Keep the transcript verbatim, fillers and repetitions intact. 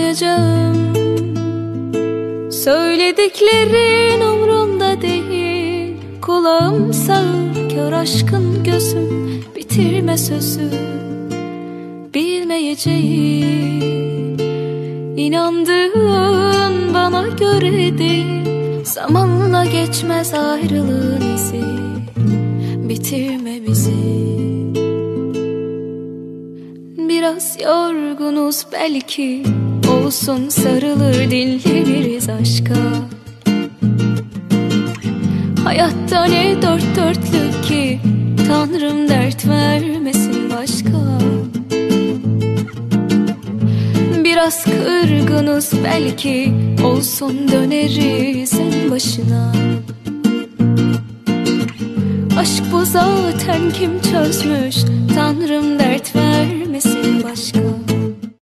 anlayacağım. Söylediklerin umrumda değil. Kulağım sağır, kör aşkın gözüm. Bitirme sözü, bilmeyeceğim. İnandığın bana göre değil. Zamanla geçmez ayrılığın izi. Bitirme bizi. Biraz yorgunuz belki, olsun sarılır dinleniriz aşka. Hayatta ne dört dörtlük ki, Tanrım dert vermesin başka. Biraz kırgınız belki, olsun döneriz en başına. Aşk bu zaten kim çözmüş, Tanrım dert vermesin başka.